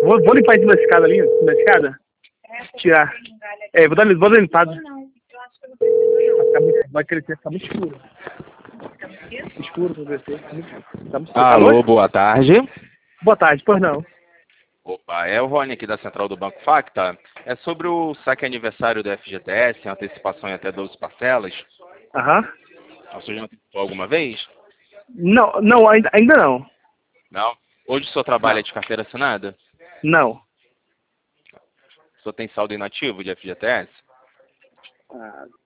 Vou limpar em cima da escada ali, em cima da escada. Tirar. Vou dar limpada. Vai crescer, ficar muito escuro. Escuro pra crescer. Tá muito escuro. Alô, boa tarde. Boa tarde, pois não. Opa, é o Rony aqui da Central do Banco Facta. É sobre o saque aniversário do FGTS, antecipação em até 12 parcelas. Aham. O senhor já antecipou alguma vez? Não, ainda não. Não? Hoje o senhor trabalha Não. de carteira assinada? Não. O senhor tem saldo inativo de FGTS?